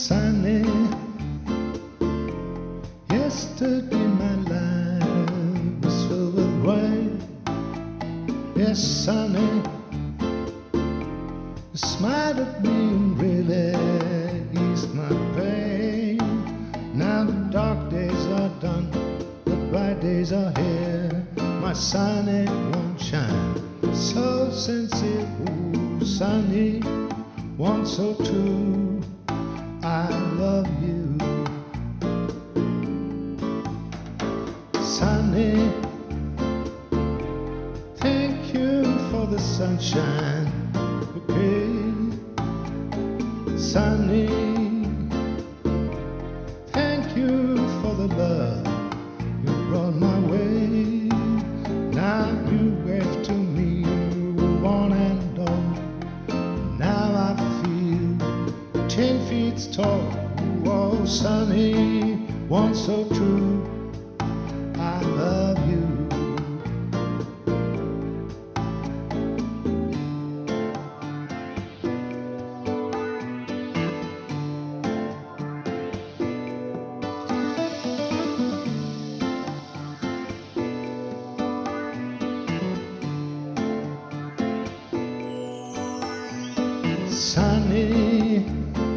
Sunny, yesterday my life was filled with rain. Yes, sunny, you smiled at me and really eased my pain. Now the dark days are done, the bright days are here. My sunny won't shine so sincere. Ooh, sunny, one so true. I love you, sunny. Thank you for the sunshine, okay, sunny. Thank you for the love you brought my way. Now you wave to me, one and all. Now I feel 10 feet tall. Oh, sunny, one so true. I love you. Sunny,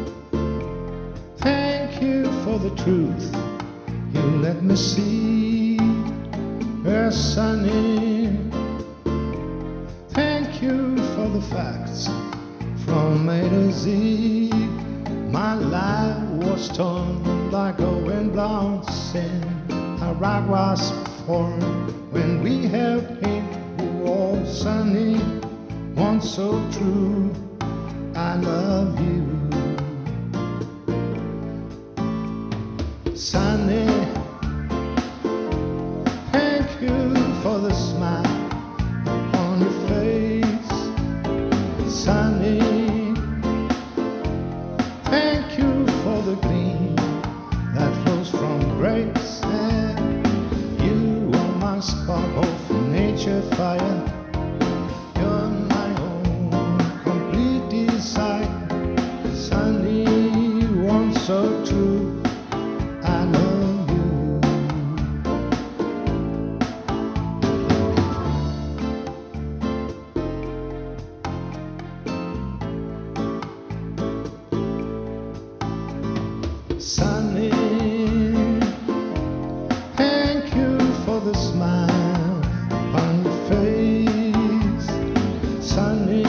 thank you for the truth you let me see. Sunny, thank you for the facts from A to Z. My life was torn like a wind-blown sin. A rock was formed when we held him. Oh, sunny, one so true. I love you, sunny. Thank you for the smile on your face, sunny. Thank you for the gleam that flows from grace. And you are my spark of nature fire. You're my own complete desire, sunny, one so true. I love you. Sunny, thank you for the smile on your face, sunny.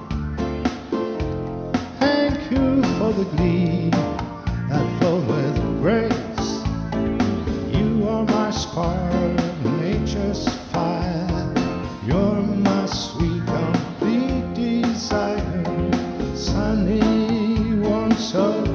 Thank you for the glee that flowed with grace. You are my spark, nature's fire. You're my sweet, complete desire, sunny, one so